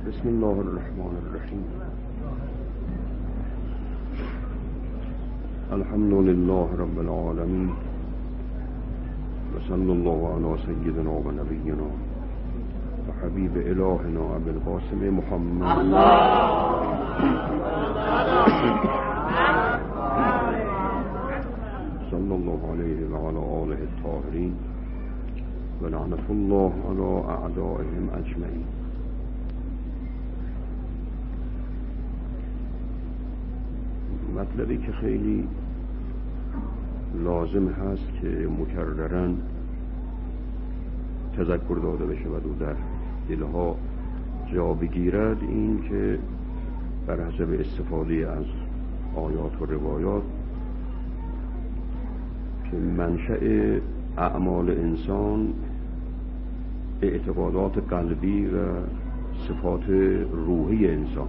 بسم الله الرحمن الرحیم. الحمد لله رب العالمین و صلی الله علی سیدنا و نبینا و حبیب الهنا ابی القاسم محمد صلی الله علیه و علی آله الطاهرین و لعنت الله علی اعدائهم اجمعین. مطلبی که خیلی لازم هست که مکرراً تذکر داده بشه و در دلها جا بگیرد، این که بر حسب استفاده از آیات و روایات که منشأ اعمال انسان اعتقادات قلبی و صفات روحی انسان.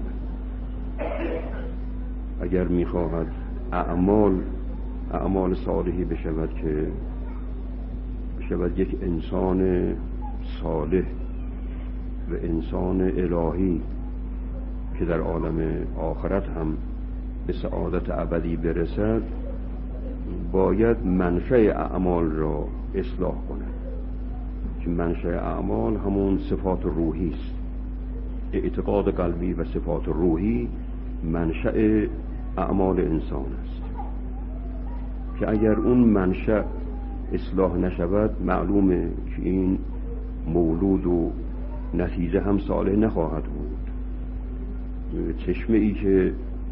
اگر میخواهد اعمال صالحی بشود که بشود یک انسان صالح و انسان الهی که در عالم آخرت هم به سعادت ابدی برسد، باید منشأ اعمال را اصلاح کند که منشأ اعمال همون صفات روحی است. اعتقاد قلبی و صفات روحی منشأ اعمال انسان است که اگر اون منشأ اصلاح نشود، معلومه که این مولود و نتیجه هم صالح نخواهد بود. چشمه ای که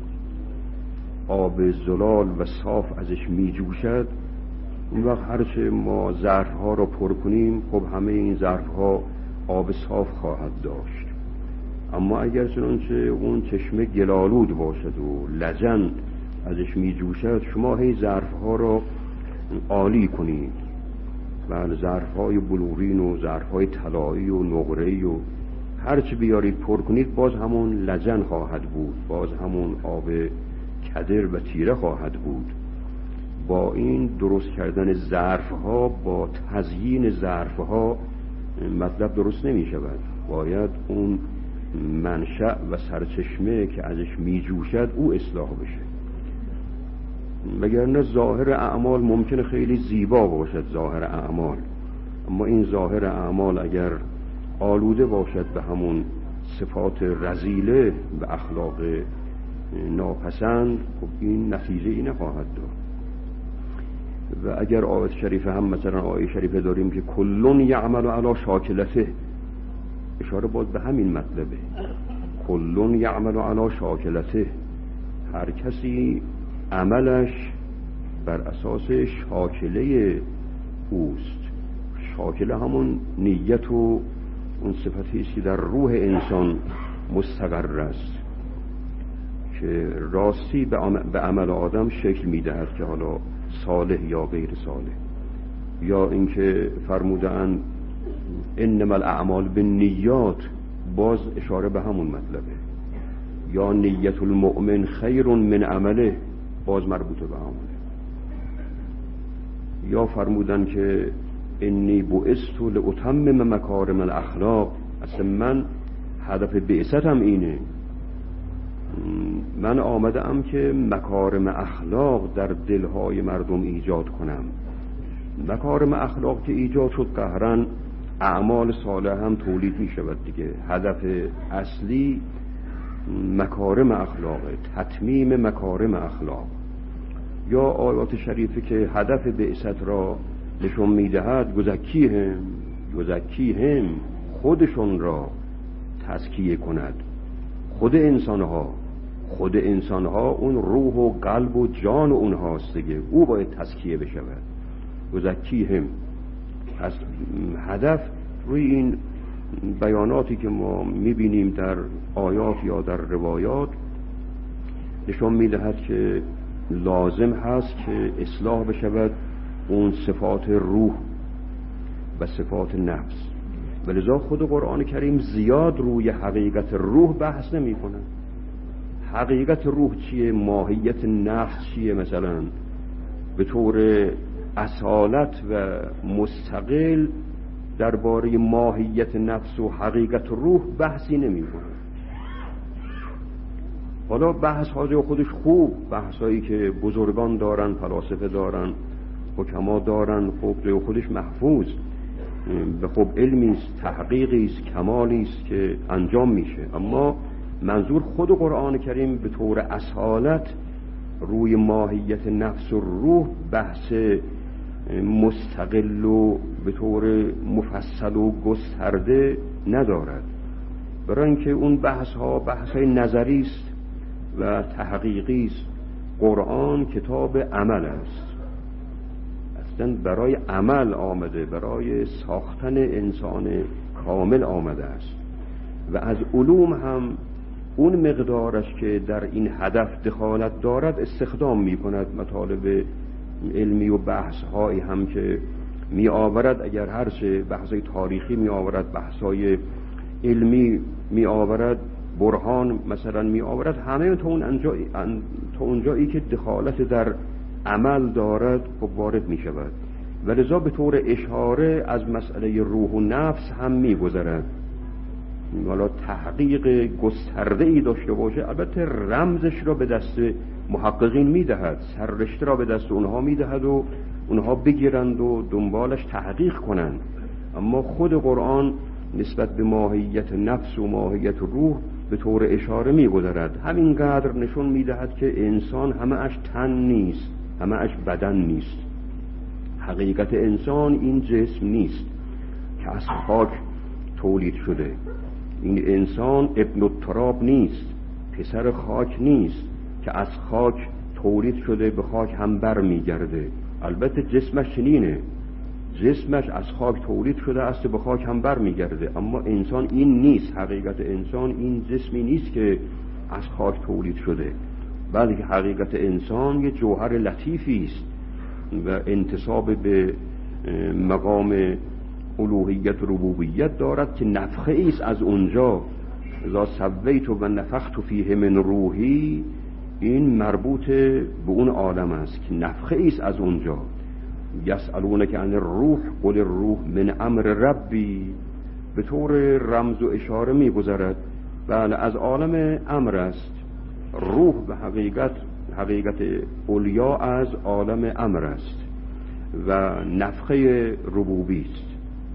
آب زلال و صاف ازش می جوشد، اون وقت هرچه ما ظرفها را پر کنیم، خب همه این ظرفها آب صاف خواهد داشت. اما اگر چنانچه اون چشمه گلالود باشد و لجن ازش می جوشد، شما هی ظرفها را عالی کنید و ظرفهای بلورین و ظرفهای طلایی و نقره‌ای و هرچی بیارید پر کنید، باز همون لجن خواهد بود، باز همون آب کدر و تیره خواهد بود. با این درست کردن ظرفها، با تزیین ظرفها مطلب درست نمی شود. باید اون منشأ و سرچشمه که ازش می جوشد او اصلاح بشه، وگرنه ظاهر اعمال ممکنه خیلی زیبا باشد ظاهر اعمال، اما این ظاهر اعمال اگر آلوده باشد به همون صفات رذیله و اخلاق ناپسند، خب این نتیجه ای نخواهد داد. و اگر آیه شریفه هم مثلا آیه شریفه داریم که کلون یعمل علی شاکلته، اشاره باز به همین مطلبه. کلون یعمل علی شاکلته، هر کسی عملش بر اساس شاکله اوست. شاکله همون نیت و اون صفتی است که در روح انسان مستقر است که راستی به عمل آدم شکل میدهد که حالا صالح یا غیر صالح. یا اینکه فرمودند انما الاعمال بالنیات، باز اشاره به همون مطلبه. یا نیت المؤمن خیر من عمله، باز مربوط به عمله. یا فرمودن که انی بعثت لاتمم مکارم الاخلاق، اصلا من هدف بعثتم اینه، من آمدم که مکارم اخلاق در دلهای مردم ایجاد کنم. مکارم اخلاق که ایجاد شد، قهرن اعمال صالح هم تولید می شود دیگه. هدف اصلی مکارم اخلاقه، تتمیم مکارم اخلاق. یا آیات شریفه که هدف بعثت را نشون می دهد، یزکیهم، خودشون را تزکیه کند. خود انسانها اون روح و قلب و جان اونهاست دیگه، او باید تزکیه بشود. یزکیهم، از هدف روی این بیاناتی که ما میبینیم در آیات یا در روایات نشون میدهد که لازم هست که اصلاح بشود اون صفات روح و صفات نفس. ولذا خود قرآن کریم زیاد روی حقیقت روح بحث نمی کنه. حقیقت روح چیه؟ ماهیت نفس چیه؟ مثلا به طور اصالت و مستقل درباره ماهیت نفس و حقیقت روح بحثی نمی کنه. حالا بحث ها خودش خوب، بحث هایی که بزرگان دارن، فلاسفه دارن، حکما دارن، خب جای خودش محفوظ، به خب علمی است، تحقیقی است، کمالی است که انجام میشه. اما منظور خود قرآن کریم به طور اصالت روی ماهیت نفس و روح بحث مستقل و به طور مفصل و گسترده ندارد، برای اینکه اون بحث های نظری است و تحقیقی است. قرآن کتاب عمل است، اصلا برای عمل آمده، برای ساختن انسان کامل آمده است و از علوم هم اون مقدارش که در این هدف دخالت دارد استخدام می کند. مطالب علمی و بحث هایی هم که می آورد، اگر هر چه بحث های تاریخی می آورد، بحث های علمی می آورد، برهان مثلا می آورد، همه تا اونجایی که دخالت در عمل دارد خب وارد می شود و لذا به طور اشاره از مسئله روح و نفس هم می گذرد. حالا تحقیق گسترده ای داشته باشه، البته رمزش را به دست محققین می دهد، سررشته را به دست اونها می دهد و اونها بگیرند و دنبالش تحقیق کنند، اما خود قرآن نسبت به ماهیت نفس و ماهیت روح به طور اشاره می گذرد. همینقدر نشون می دهد که انسان همه اش تن نیست، همه اش بدن نیست. حقیقت انسان این جسم نیست که از خاک تولید شده، این انسان ابن التراب نیست، پسر خاک نیست که از خاک تولید شده به خاک هم بر می گرده. البته جسمش چنینه، جسمش از خاک تولید شده است به خاک هم بر می گرده، اما انسان این نیست. حقیقت انسان این جسمی نیست که از خاک تولید شده، بلکه حقیقت انسان یه جوهر لطیفی است و انتساب به مقام الوهیت و ربوبیت دارد که نفخه ایست از اونجا. اذا سویت و نفخت فیه من روحی، این مربوط به اون عالم است که نفخه ایست از اونجا. یسألونک عن الروح قل الروح من امر ربی، به طور رمز و اشاره می گذرد. بله، از عالم امر است. روح به حقیقت علیا از عالم امر است و نفخه ربوبی است.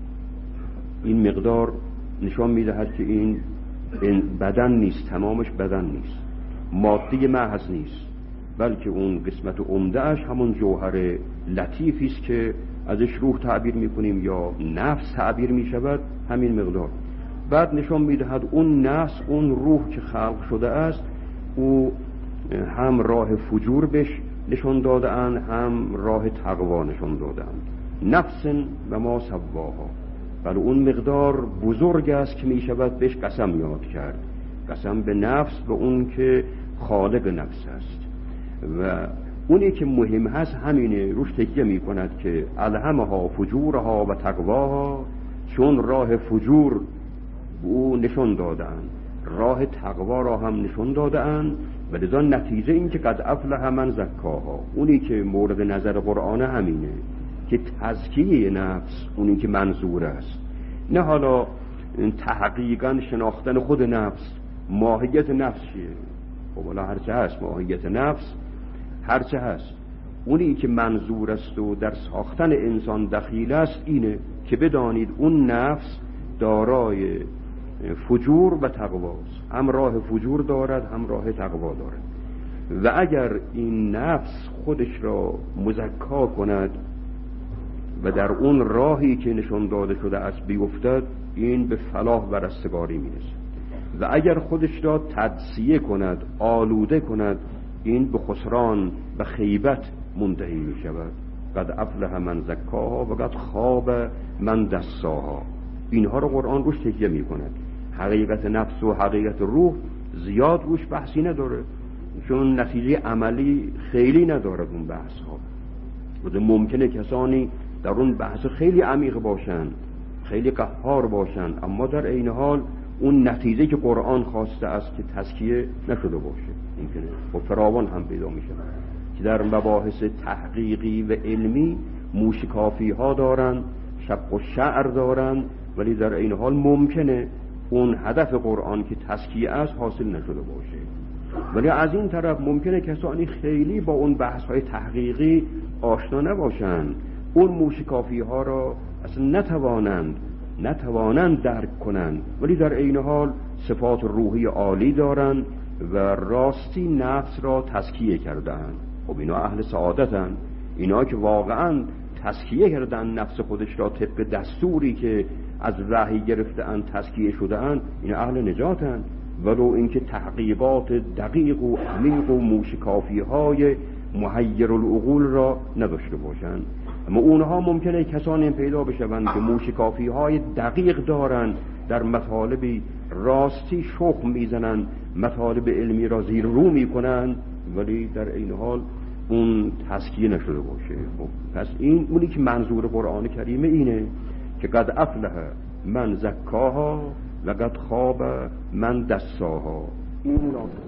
این مقدار نشان می‌دهد که این بدن نیست، تمامش بدن نیست، ماده محض نیست، بلکه اون قسمت عمده اش همون جوهر لطیفی است که ازش روح تعبیر می‌کنیم یا نفس تعبیر می‌شود. همین مقدار. بعد نشان می‌دهد اون نفس، اون روح که خلق شده است، او هم راه فجور بهش نشان داده اند، هم راه تقوا نشان داده اند. نفس و ما سواها، ولی اون مقدار بزرگ است که می شود بهش قسم یاد کرد، قسم به نفس، به اون که خالق نفس است. و اونی که مهم هست همینه، روش تکیه می کند که الهمها فجورها و تقواها، چون راه فجور به او نشان دادند، راه تقوا را هم نشان دادند، و لذا نتیجه این که قد افلح من زکاها. اونی که مورد نظر قرآن همینه که تزکیه نفس اونی که منظور است، نه حالا تحقیقا شناختن خود نفس. ماهیت نفس چیه؟ خب حالا هرچه هست، ماهیت نفس هرچه هست، اونی که منظور است و در ساختن انسان دخیل است اینه که بدانید اون نفس دارای فجور و تقواست، هم راه فجور دارد هم راه تقوا دارد. و اگر این نفس خودش را مزکا کند و در اون راهی که نشان داده شده است بیفتد، این به فلاح و رستگاری میرسد. و اگر خودش را تدسیه کند، آلوده کند، این به خسران و خیبت منتهی می شود. قد افلح من زکاها و قد خواب من دساها. اینها رو قرآن روش تکیه می کند. حقیقت نفس و حقیقت روح زیاد روش بحثی نداره، چون نتیجه عملی خیلی ندارد اون بحث ها. ممکنه کسانی در اون بحث خیلی عمیق باشن، خیلی قهار باشن، اما در عین حال اون نتیجه که قرآن خواسته است که تزکیه نشده باشه. ممکنه و فراوان هم پیدا میشه که در مباحث تحقیقی و علمی موشکافی ها دارن، شق و شعر دارن، ولی در این حال ممکنه اون هدف قرآن که تزکیه است حاصل نشده باشه. ولی از این طرف ممکنه کسانی خیلی با اون بحث های تحقیقی آشنا نباشن، اون موشکافی ها را اصلا نتوانند درک کنند، ولی در عین حال صفات روحی عالی دارند و راستی نفس را تزکیه کردند. خب اینا اهل سعادتن، اینا که واقعا تزکیه کردن نفس خودش را طبق دستوری که از وحی گرفته‌اند تزکیه شده‌اند، اینا اهل نجاتن. ولو اینکه تحقیقات دقیق و عمیق و موشکافی‌های محیر العقول را نداشته باشند. اما اونها ممکنه کسانی پیدا بشوند که موشکافی‌های دقیق دارند، در مطالبی راستی شخم میزنند، مطالب علمی را زیر رو میکنند، ولی در این حال اون تزکیه نشده باشه. پس این اونی که منظور قرآن کریم اینه که قد افلح من زکاها و قد خاب من دساها. این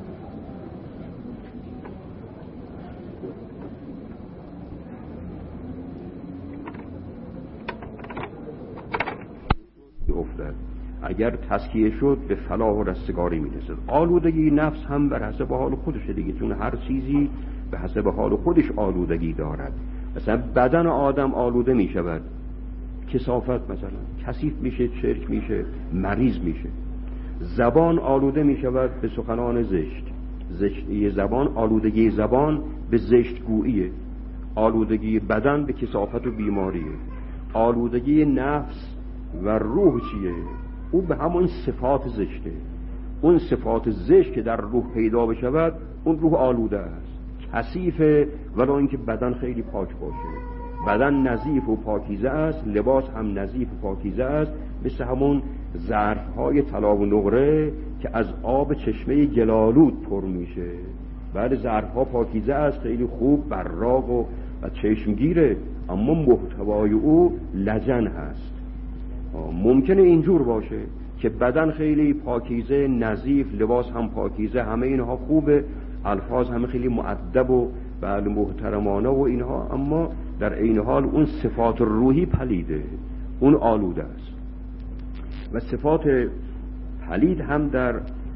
افتاد اگر تزکیه شد به فلاح و رستگاری میرسد. آلودگی نفس هم بر حسب حال خودش دیگه، چون هر چیزی به حسب حال خودش آلودگی دارد. مثلا بدن آدم آلوده میشود، کثافت مثلا کثیف میشه، چرک میشه، مریض میشه. زبان آلوده میشود به سخنان زشتی زبان، آلودگی زبان به زشتگوییه، آلودگی بدن به کثافت و بیماریه. آلودگی نفس و روح چیه؟ او به همون صفات زشته. اون صفات زشت که در روح پیدا بشود، اون روح آلوده است، کثیفه، ولو اینکه بدن خیلی پاک باشه. بدن نظیف و پاکیزه است، لباس هم نظیف و پاکیزه است، مثل همون ظرف‌های طلا و نقره که از آب چشمه گلالود پر میشه. بعد ظرف‌ها پاکیزه است، خیلی خوب براق و چشمگیره، اما محتوای او لجن هست. ممکنه اینجور باشه که بدن خیلی پاکیزه، نظیف، لباس هم پاکیزه، همه اینها خوبه، الفاظ همه خیلی مؤدب و بله محترمانه و اینها، اما در عین حال اون صفات روحی پلیده، اون آلوده است. و صفات پلید هم در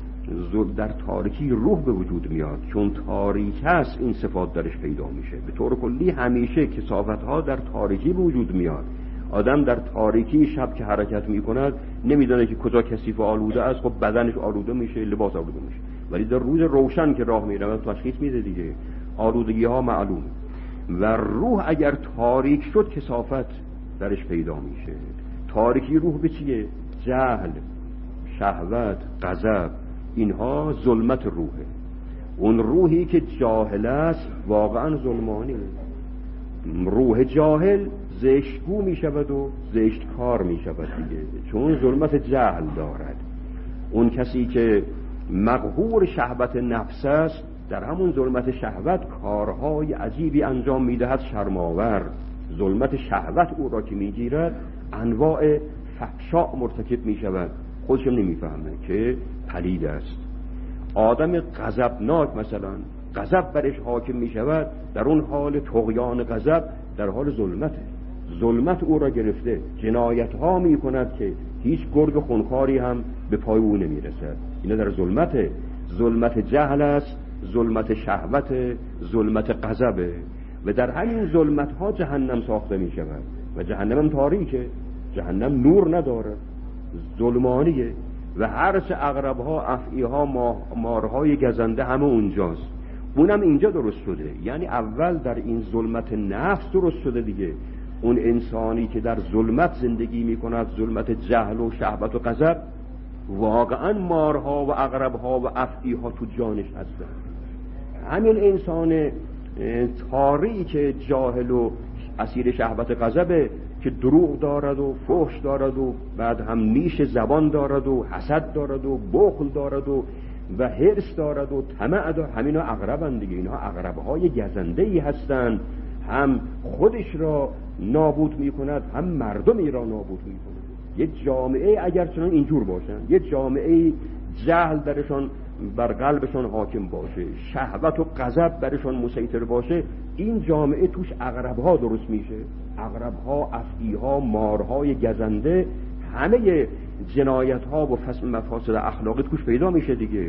تاریکی روح به وجود میاد، چون تاریک هست این صفات درش پیدا میشه. به طور کلی همیشه کثافت ها در تاریکی به وجود میاد. آدم در تاریکی شب که حرکت میکند نمیدونه که کجا کثیف و آلوده است، خب بدنش آلوده میشه، لباس آلوده میشه. ولی در روز روشن که راه میره تشخیص میده دیگه، آلودگی ها معلوم. و روح اگر تاریک شد کثافت درش پیدا میشه. تاریکی روح به چیه؟ جهل، شهوت، غضب، اینها ظلمت روحه. اون روحی که جاهل است واقعا ظلمانیه. روح جاهل زشتگو می شود و زشتکار می شود دیگه، چون ظلمت جهل دارد. اون کسی که مقهور شهوت نفس است، در همون ظلمت شهوت کارهای عجیبی انجام می دهد، شرماور. ظلمت شهوت او را که می گیرد انواع فحشا مرتکب می شود، خودشم نمی فهمه که پلید است. آدم غضبناک مثلا غضب برش حاکم می شود، در اون حال طغیان غضب در حال ظلمته، ظلمت او را گرفته، جنایت ها می کند که هیچ گرگ خونخواری هم به پای او نمی رسد. اینا در ظلمته، ظلمت جهل است، ظلمت شهوت، ظلمت غضبه. و در همین ظلمت ها جهنم ساخته می شود و جهنم هم تاریکه، جهنم نور نداره، ظلمانیه. و هر چه عقرب ها، افعی ها، مارهای گزنده همه اونجاست. اونم اینجا درست شده، یعنی اول در این ظلمت نفس درست شده دیگه. اون انسانی که در ظلمت زندگی می کند، ظلمت جهل و شهوت و غضب، واقعا مارها و عقربها و افعیها تو جانش هستن. همین انسان تاریک که جاهل و اسیر شهوت غضبه، که دروغ دارد و فحش دارد و بعد هم نیش زبان دارد و حسد دارد و بخل دارد و حرص دارد و طمع دارد، همینا عقربن دیگه. اینها عقربهای گزنده‌ای هستند، هم خودش را نابود می‌کند، هم مردمی را نابود می‌کند. یه جامعه اگر چنان اینجور باشن، یه جامعه جهل درشان بر قلبشان حاکم باشه، شهوت و غضب برشان مسیطر باشه، این جامعه توش عقرب‌ها درست میشه. عقرب‌ها، افعی‌ها، مارهای گزنده، همه جنایت‌ها و مفاسد اخلاقی توش پیدا میشه دیگه.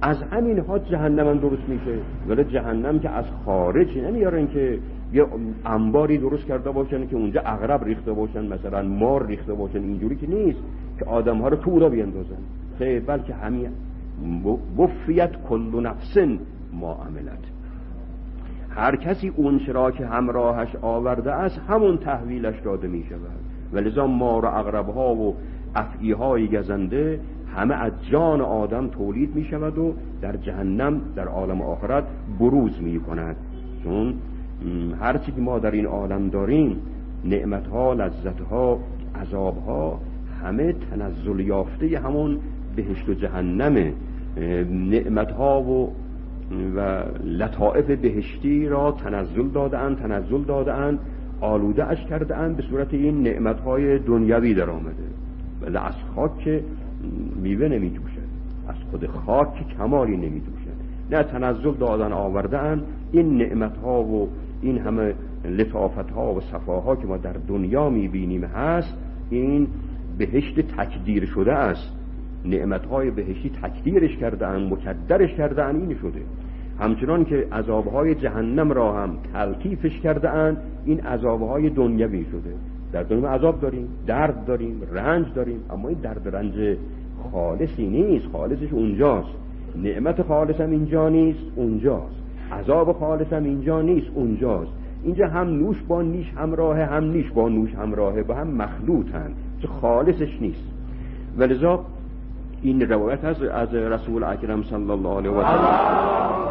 از همین ها جهنم هم درست میشه. ولی جهنم که از خارج نمیارن که یه انباری درست کرده باشن که اونجا عقرب ریخته باشن، مثلا مار ریخته باشن، اینجوری که نیست که آدم ها رو تو را بیندازن. خیر، بلکه همین وفیت کل نفس ما عملت، هر کسی اون چرا که همراهش آورده است همون تحویلش داده می شود. ولذا مار و عقرب ها و افعی های گزنده همه از جان آدم تولید می شود و در جهنم در عالم آخرت بروز می کند. چون هر چی که ما در این عالم داریم، نعمت ها، لذت ها، عذاب ها، همه تنزل یافته همون بهشت و جهنمه. نعمت ها و لطائف بهشتی را تنزل داده اند، آلوده اش کرده اند، به صورت این نعمت های دنیوی در آمده. ولی از خاک میوه نمی جوشد، از خود خاک کمالی نمی جوشد. نه، تنزل دادن آورده اند. این نعمت ها و این همه لطافت ها و صفاها که ما در دنیا می بینیم هست، این بهشت تکدیر شده است. نعمت های بهشتی تکدیرش کرده اند، مکدرش کرده اند، این شده. همچنان که عذابهای جهنم را هم تلطیفش کرده اند، این عذابهای دنیوی شده. در دنیا عذاب داریم، درد داریم، رنج داریم، اما این درد رنج خالصی نیست. خالصش اونجاست. نعمت خالص هم اینجا نیست، اونجاست. عذاب خالص هم اینجا نیست، اونجاست. اینجا هم نوش با نیش همراهه، هم نیش با نوش همراهه، با هم مخلوطن، چه خالصش نیست. ولذا این روایت هست از رسول اکرم صلی الله علیه و سلم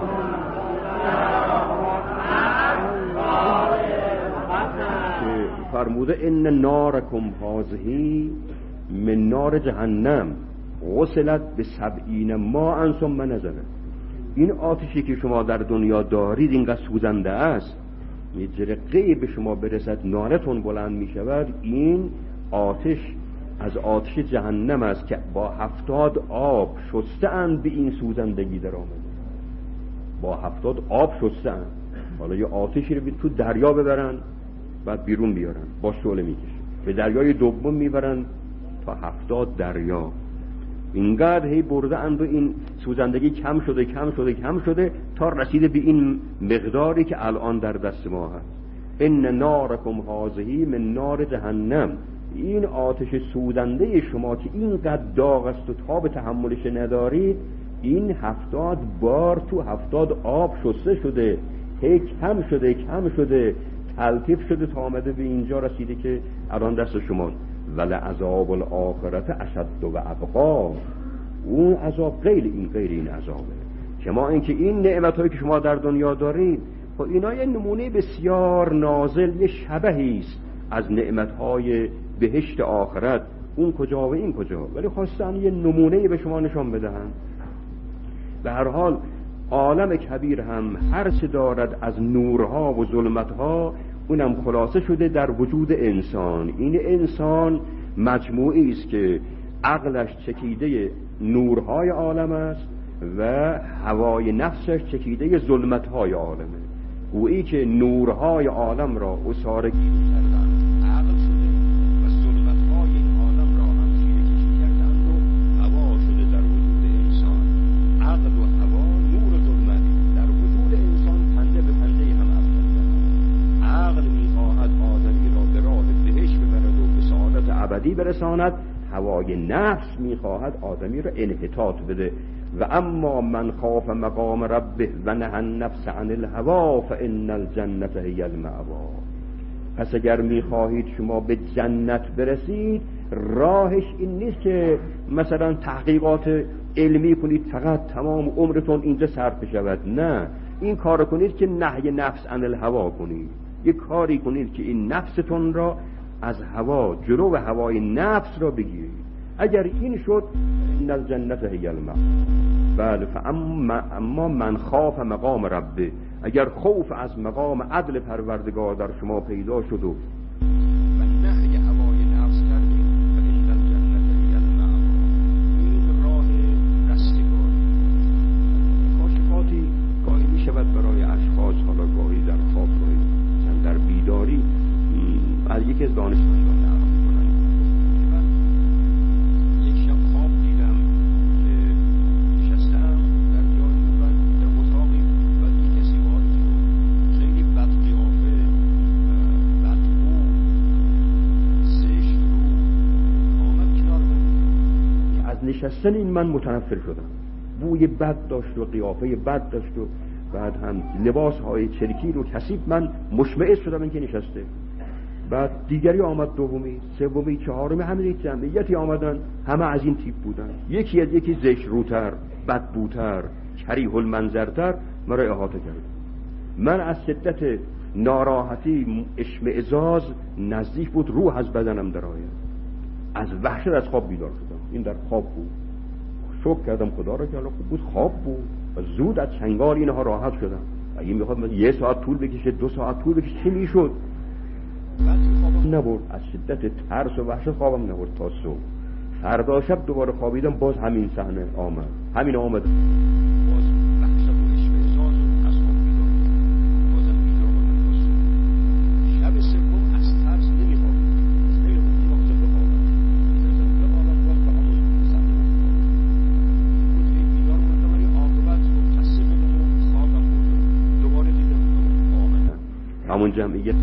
که فرموده ان نارکم هذه من نار جهنم غسلت ب70 ماء ثم نزلت. این آتشی که شما در دنیا دارید اینقدر سوزنده است، یه جرقه به شما برسد نارتون بلند می شود. این آتش از آتش جهنم است که با 70 آب شسته اند به این سوزندگی در آمده. با 70 آب شسته اند. حالا یه آتشی رو تو دریا ببرن، بعد بیرون بیارن، با شعله میکشن، به دریای دوم میبرن تا 70 دریا. اینقدر هی برده اند و این سوزندگی کم شده تا رسیده به این مقداری که الان در دست ما هست. ان نارکم هذه من نار جهنم. این آتش سوزنده شما که اینقدر داغ است و تاب تحملش ندارید، این 70 بار تو 70 آب شسته شده، هی کم شده تلطیف شده تا آمده به اینجا رسیده که الان دست شما. ولی عذاب الاخرت اشد و ابقا. اون عذاب غیر این عذابه. شما اینکه این نعمتایی که شما در دنیا دارید، خب اینا یه نمونه بسیار نازل، یه شبهی است از نعمتهای بهشت آخرت. اون کجا و این کجا، ولی خواستن یه نمونه به شما نشان بدهن. به هر حال عالم کبیر هم هر چه دارد از نورها و ظلمتها، اونم خلاصه شده در وجود انسان. این انسان مجموعی است که عقلش چکیده نورهای عالم است و هوای نفسش چکیده ظلمتهای عالمه. گویی که نورهای عالم را اساره کردن، عقل شده و ظلمتهای این عالم را هم چیره کشی کردند و هوا شده در وجود انسان. عقل و هوا، نور و ظلمت در وجود انسان پنجه به پنجه هم افتادند. عقل می‌خواهد آدمی را به راه بهشت ببرد و به سعادت ابدی برساند، هوای نفس می‌خواهد آدمی را انحطاط بده. و اما من خاف مقام ربه و نهى النفس عن الهوا فان الجنة هی المأوا. پس اگر میخواهید شما به جنت برسید، راهش این نیست که مثلا تحقیقات علمی کنید فقط تمام عمرتون اینجا صرف شود. نه، این کار کنید که نهی نفس عن الهوا کنید. یک کاری کنید که این نفستون را از هوا، جلو هوای نفس را بگیرید. اگر این شد، ان الجنة هی المأوا. بله، اما من خاف مقام ربه، اگر خوف از مقام عدل پروردگار در شما پیدا شد و نهی هوای نفس کردید، فإن الجنة هی المأوا. این راه رستگاری. کاشفاتی گاهی می شود برای اشخاص، حالا گاهی در خواب، گاهی در بیداری، از یکی از دانشمندان نقل می‌کنند. یک شب خواب دیدم، نشستم در نشستن این من متنفر شدم. بوی بد داشت و قیافه بد داشت و بعد هم لباس های چرکی رو کثیف. من مشمئز شدم اینکه نشسته. بعد دیگری آمد، دومی، سومی، چهارمی، همین جمعیتی آمدن، همه از این تیپ بودن، یکی از یکی زشت روتر، بدبوتر، کریه المنظرتر مرا احاطه کرد. من از شدت ناراحتی، اشمئزاز نزدیک بود روح از بدنم درآید. از وحشت از خواب بیدار شدم. این در خواب بود. شکر کردم خدا را که الان خوب بود، خواب بود و زود از چنگال اینها راحت شدم. اگه میخواد من 1 ساعت طول بکشه، 2 ساعت طول بکشه، چی میشد؟ خوابم نبرد. از شدت ترس و وحشت خوابم نبرد تا صبح. فردا شب دوباره خوابیدم، باز همین صحنه آمد. همین آمد. باز وحشت و اشمئزاز از خواب بیدار. بازم بیدار شدم. شب سوم از ترس نمیخوابم. همون جمعیت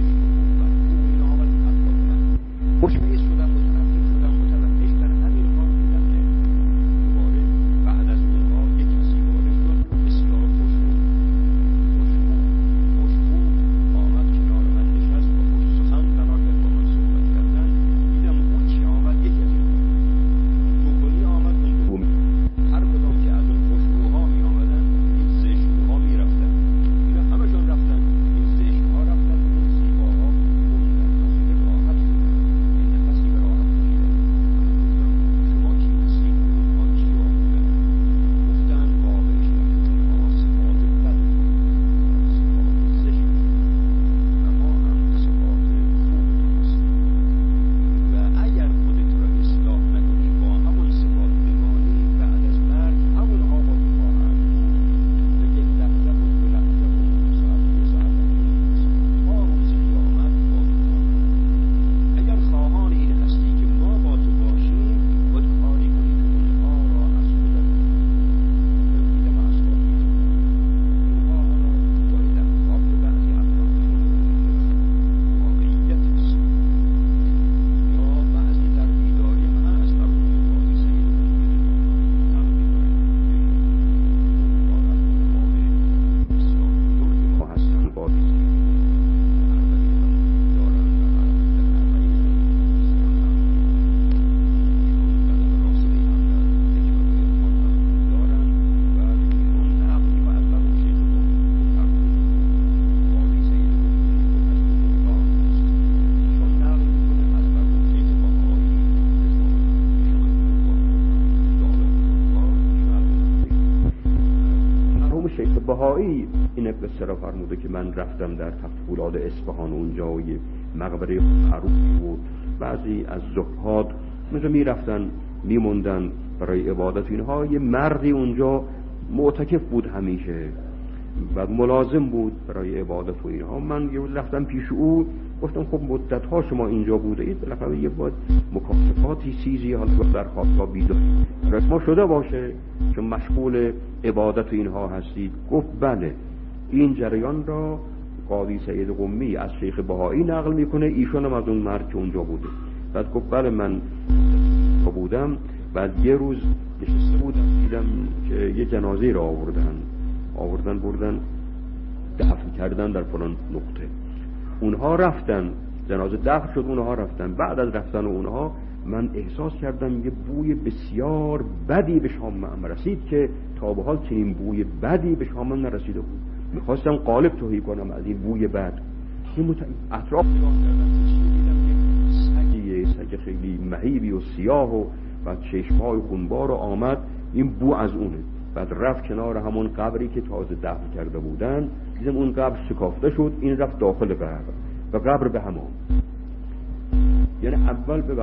مشمئز شدم، متنفر شدم، متوحش در همین حال دیدم که دوباره بعد از اونها یک کسی وارد شد، بسیار خوشبو آمد کنار من نشست و خوش سخن قرار داد با من صحبت کردن. دیدم اون چی آمد، یکی از این دوگلی آمد. اون هر کدام که از اون خوشبوها می آمدن این زشت‌ها می رفتن. اینا همشون رفتن، این زشت‌ها رفتن، اون زیباها بهایی این قصه را فرموده که من رفتم در تخت فولاد اصفهان، اونجا یه مقبره معروف بود. بعضی از زهاد اونجا میرفتن میموندن برای عبادت. اینها یه مردی اونجا معتکف بود همیشه و ملازم بود برای عبادت و اینها. من یه روز رفتم پیش او، گفتم خب مدت ها شما اینجا بوده اید، بالاخره یه باید مکافاتی چیزی حال در خواستا بیدار رسما شده باشه چون مشغول عبادت و اینها هستید. گفت بله. این جریان را قاضی سید قمی از شیخ بهایی نقل میکنه، ایشون هم از اون مرد که اونجا بوده. بعد گفت بله من بودم. بعد یه روز نشسته بودم دیدم که یه جنازه را آوردن بردن دفن کردن در فلان نقطه. اونها رفتن، جنازه دفن شد، اونها رفتن. بعد از رفتن اونها من احساس کردم یه بوی بسیار بدی به شام من رسید که تا به حال چنین بوی بدی به شام من نرسیده بود. میخواستم قالب توهی کنم از این بوی بد. اطراف نگاه کردم، دیدم که سگ خیلی مهیبی و سیاه و بعد چشمای خونبار رو آمد. این بو از اونه. بعد رفت کنار همون قبری که تازه دفن کرده بودن. دیدم اون قبر شکافته شد، این رفت داخل قبر و قبر به هم آمد. یعنی اول من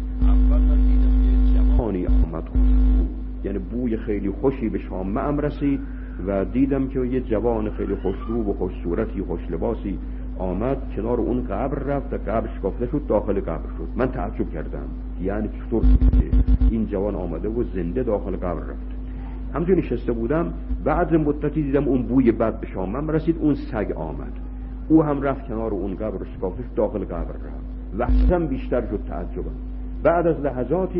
دیدم یه جوانی آمد، یعنی بوی خیلی خوشی به شامم رسید و دیدم که یه جوان خیلی خوشرو و خوش صورتی خوش لباسی آمد کنار اون قبر رفت و قبر شکافته شد، داخل قبر شد. من تعجب کردم یعنی چطور این جوان آمده و زنده داخل قبر رفت. همونجور نشسته بودم، بعد مدتی دیدم اون بوی بد به شامم رسید، اون سگ آمد، او هم رفت کنار اون قبر شکافته شد، داخل قبر رفت. وحشتم بیشتر شد، تعجبم. بعد از لحظاتی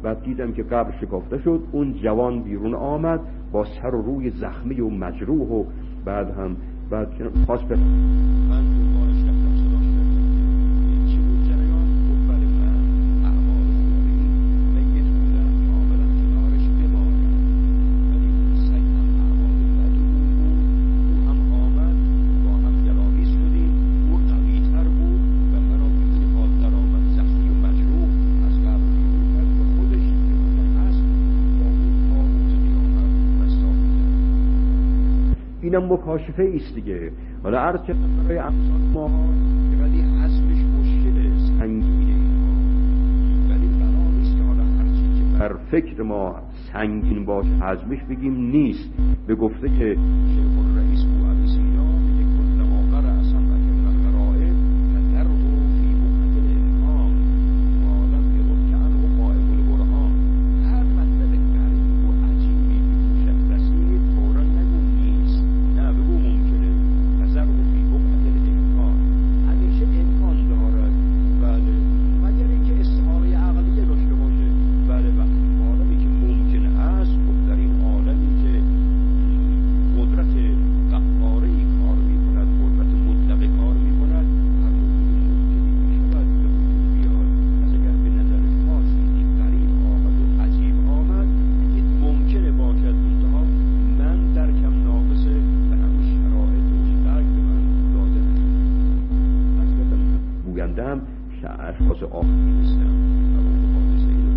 بعد دیدم که قبر شکافته شد، اون جوان بیرون آمد با سر و روی زخمی و مجروح و بعد خواست به من دنبالش رفتم صداش کردم چی بود جریان؟ گفت بله من اعمال خوبی میت بودم کاملا کنارش بمانم، ولی سعی هم اعمال بدی او هم آمد با هم گلاویز شدیم، او قوی تر بود و مرا به این حال در آمد زخمی و مجروح از قبر بیرون کرد و خودش هست با اون تا روز قیامت مستاق کرد. اینم مکاشفه ایست دیگه. حالا عرض که برای امثال ما ولی حزمش مشکله، سنگینه اینها، ولی بنا نیست که حالا هرچی که بر فکر ما سنگین باشه حزمش بگیم نیست. به گفته که شیخ الرئیس بو ابی سینا میگه کل ما قرأ سمعک من الغرائب فذره فی بقعة الامکان ما لم یرد عنه قائم البرهان. هر مطلب غریب و عجیبی که گوشت رسید فورا نگو نیست، نه بگو ممکنه. فذره فی بقعة الامکان، همیشه امکان دارد، بله، مگر اینکه استعاره عقلیه داشته باشه. بله وقتی عالمی که ممکنه است، خب در این عالمی که قدرت قهاری کار می‌کند، قدرت مطلقه کار می‌کند، هر موجود ممکنی می‌شود به وجود بیاد. پس اگر به نظر شما چیزی غریب آمد و عجیب آمد، بگید ممکنه باشد، منتها من درکم ناقصه و همون شرایط و درک به من داده نشده. از بدم گویندم اشخاص آخری نیستم و اون حادثه این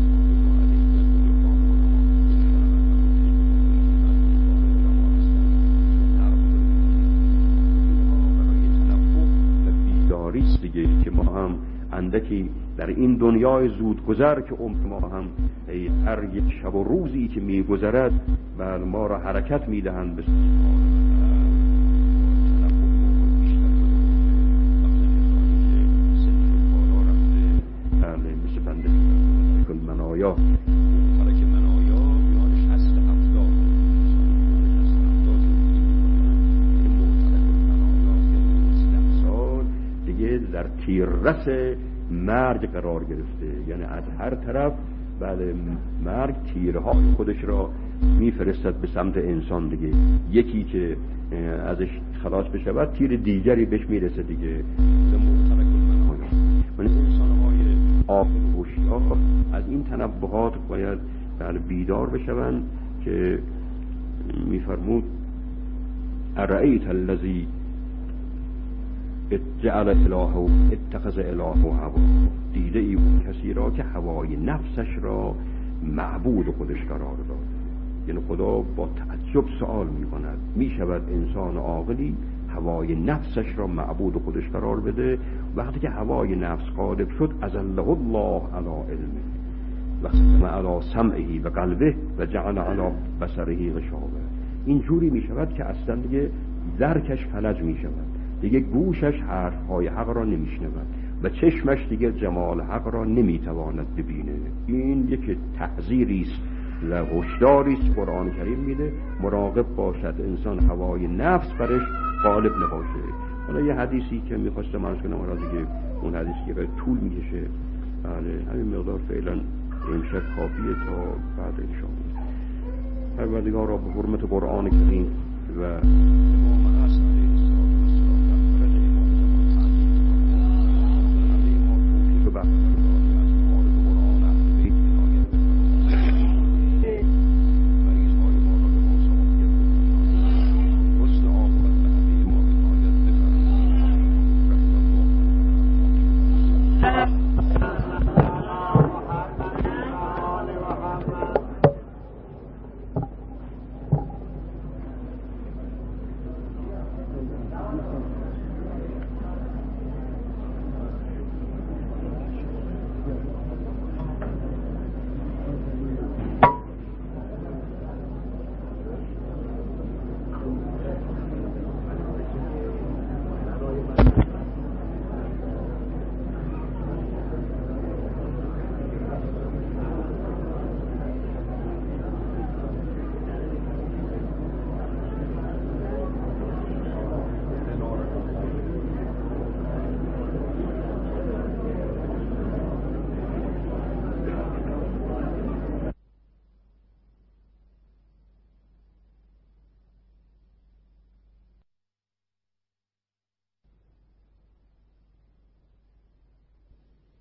داریست دیگه که ما هم اندکی در این دنیای زودگذر که عمر ما هم هر یک شب و روزی که میگذرد بر ما را حرکت میدهند به مثل بنده کن منایا حالا که منایا بیانش هست 70 دیگه در تیررس مرگ قرار گرفته، یعنی از هر طرف بعد مرگ تیرهای خودش را میفرستد به سمت انسان دیگه. یکی که ازش خلاص بشه تیر دیگری بهش میرسه دیگه. من انسان‌های عاقل و هوشیار از این تنبهات باید بیدار بشوند که میفرمود ارأیت الذی جعل الهه اتخذ الهه هوا، دیده ای اون کسی را که هوای نفسش را معبود خودش قرار داد. یعنی خدا با تعجب سوال می‌کند می‌شود انسان عاقلی هوای نفسش را معبود خودش قرار بده؟ وقتی که هوای نفس غالب شد اذله الله علی علمه و ختم علی سمعه و قلبه و جعل علی بصره غشاوه. اینجوری می‌شود که اصلا دیگه درکش فلج می‌شود، دیگه گوشش حرف‌های حق را نمی‌شنود و چشمش دیگه جمال حق را نمی‌تواند ببینه. این یک تحذیری است و هشداری است قرآن کریم میده، مراقب باشد انسان هوای نفس برش غالب نباشه. حالا یه حدیثی که میخواستم عرض کنم، حالا دیگه اون حدیثی که طول میکشه، بله همین مقدار فعلا امشب کافیه تا بعد انشاءالله. پروردگار را به حرمت قرآن کریم و